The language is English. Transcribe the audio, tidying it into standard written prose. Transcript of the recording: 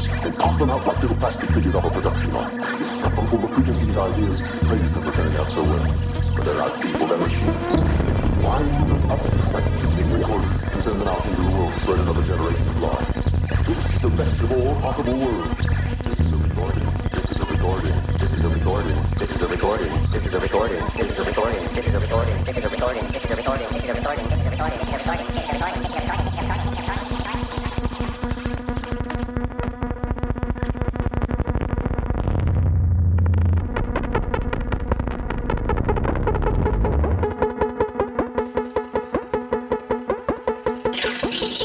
ideas and toss them out like little plastic figures off a production line. Stuff them full of preconceived ideas, praise them for turning out so well. But they're not people, they're machines. Line them up like big recorders and send them out into the world to spread another generation of lies. This is the best of all possible worlds. This is a recording. This is a recording. This is a recording. This is a recording. This is a recording. This is a recording. This is a recording. This is a recording. This is a recording. This is a recording. This is a recording. This is a recording. This is a recording. This is a recording. This is a recording. Thank you.